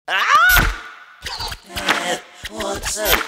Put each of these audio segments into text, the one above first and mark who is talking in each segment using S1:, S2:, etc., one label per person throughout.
S1: What's up?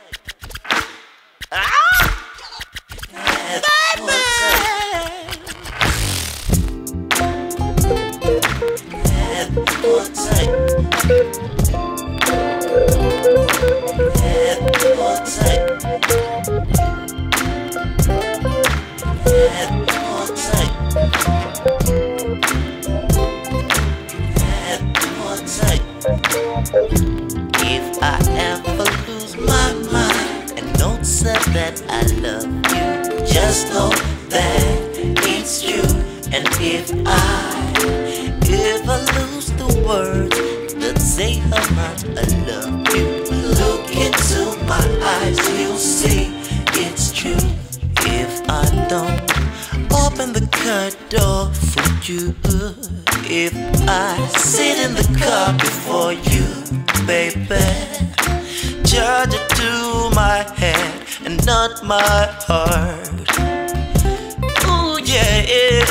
S1: If I ever lose my mind and don't say that I love you, just know that it's true. And if I ever lose the words that say how much I love you, look into my eyes, you'll see it's true. If I don't open the car door for you, if I sit in the car before you, baby, charge it to my head and not my heart. Ooh yeah,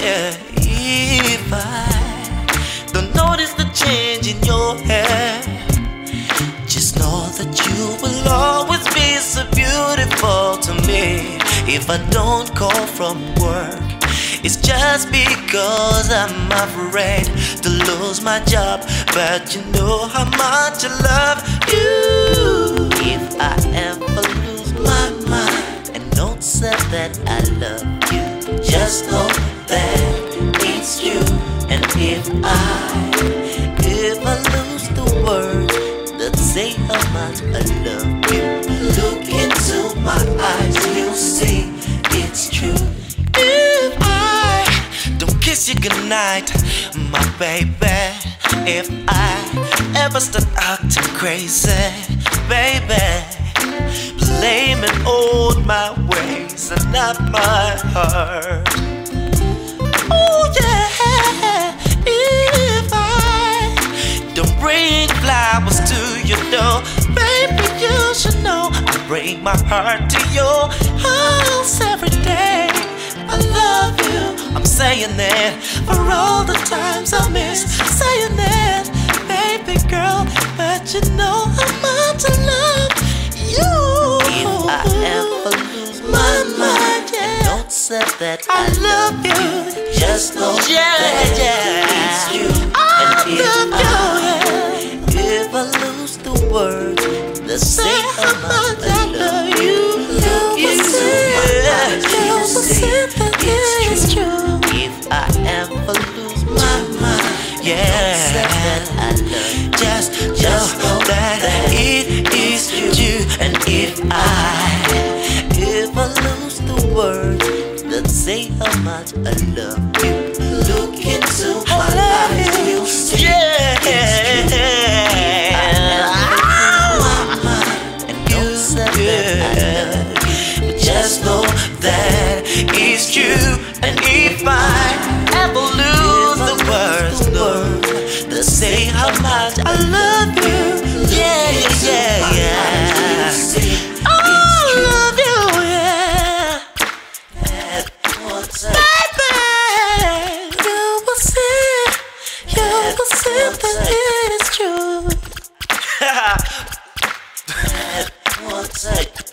S1: if I don't notice the change in your hair, just know that you will always be so beautiful to me. If I don't call from work, it's just because I'm afraid to lose my job. But you know how much I love you. If I ever lose my mind and don't say that I love you, just know that it's true. And if I ever lose the words that say how much I love you, look into my eyes, you'll see it's true. If I don't kiss you goodnight, my baby, if I ever start acting crazy, baby, blame it on my ways and not my heart. Oh yeah, if I don't bring flowers to your door, baby, you should know I bring my heart to your house every day. I love you, I'm saying it for all the times I miss saying it, baby girl. But you know how much I love you. If I ever lose my mind, yeah, don't say that I love you, just know that it's you. And if I lose the words that say how much I love you, look into my eyes, you'll see it's true. If I ever lose my mind, yeah, I love you, just know that it is true. And if I ever lose the words that say how much I love you, look into my eyes, you'll see it's true. Just know that it's true. And if I ever lose the words that say how much I love you, yeah, yeah, yeah, I love you, yeah. Baby, you will see that it's true. What's up?